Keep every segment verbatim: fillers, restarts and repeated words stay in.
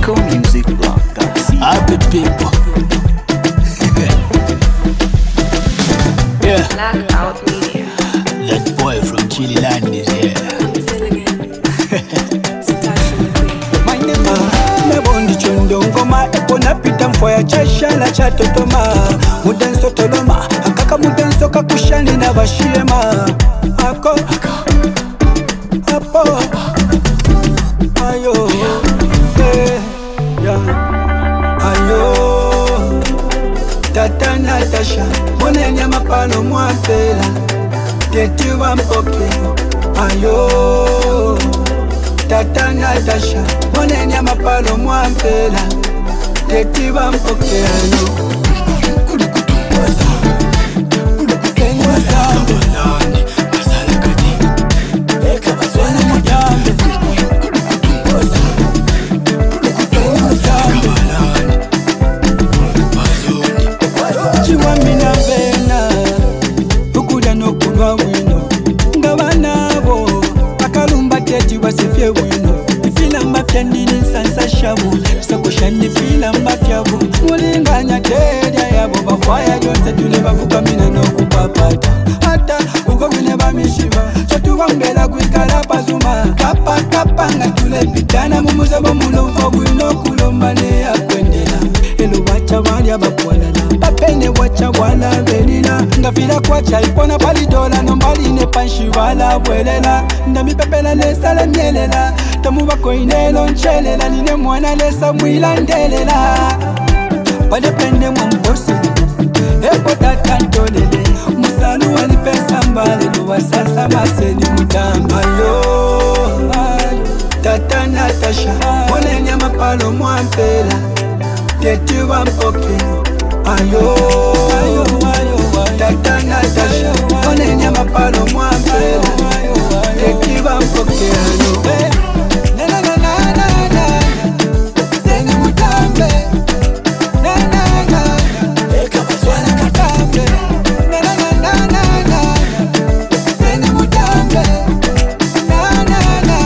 Echo Music Blog. Happy people. Yeah. Loud Media. That boy from Chile land is here. My name is Nabondi Chondongoma. Epona pita mfoya chashala cha totoma. Mudenso toloma. Akaka mudenso kakushani na bashiema. Ako Apo Ayo Eh Yeah Ayo Tata Natasha Mone nyama palo mwapela Teti wa mpoke Ayo Tata Natasha Mone nyama palo mwapela Teti wa mpoke Ayo Wasifye wino Ifila mbafya nini sansa shabu Sakusha nifila mbafya bu Mulinganya teria yabo Bafaya yonse tule bafuka mina no kupapata Hata uko wine bamishiva Chotu wambela kuikala pazuma Kapa kapa nga tule pitana Mumuzabo mulomfo wino kulombane ya kwendela Elu wacha wali abakwalala Papene wacha wala venina Ngafila kwacha ipona pali dola Nombali ne panshi wala bwelela Ndami pepela lesala mielela Tamu bako inelo nchelela Nine mwana lesa mwilandelela Pade pende mwamposi Epo tatantolele Musalu walipesa mbale Luwa sasa maseni mutamba Ayo Tata Natasha Mone nyama palo mwampela Teti wa mpoke Ayo Ayo Ayo Tata Natasha Mone nyama palo mwampela Teti wa mpoke Ayo Na na na na na na Seni mutambe Na na na Eka maswala katambe Na na na na na na Seni mutambe Na na na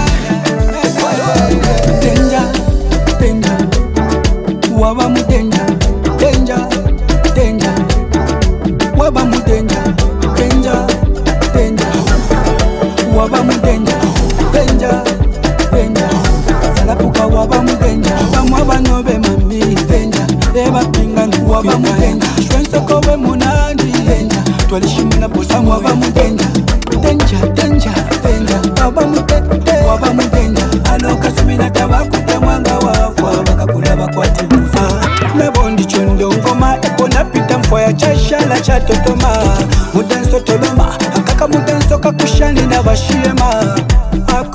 Danger, danger Waba mu danger, danger, danger Waba mu danger, danger, danger Waba mu danger, danger, danger Salapuka waba mu danger Bamwaba nobe mami, danger Eba pinga ni waba mu danger Shwenso kowe munandi, danger Twalishimuna posa waba mu danger Danger, danger, danger Waba mu tete, waba mu danger Aloka sumina tabakute mwanga wafwa Bakakula bakwati mufa Nabondi chondongoma Epona pita mfoya chashala cha totoma Mudenso toloma Akaka mudenso kakushani na bashiema Ako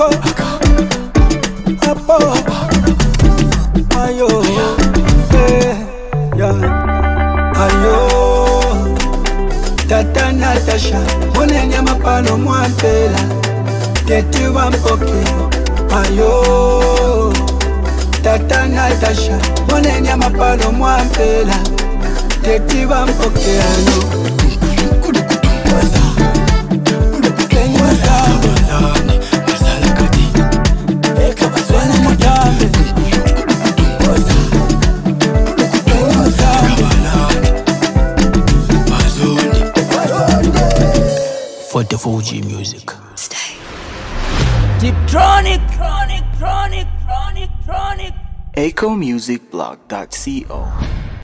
Apo Ayo Eh Yeah Ayo Tata Natasha Mone nyama palo mwampela Teti wa mpoke Ayo Tata Natasha Mone nyama palo mwampela Teti wa mpoke Ayo forty-four G music. Stay. Tiptronic, tronic, tronic, tronic, tronic. Echo Music Blog dot co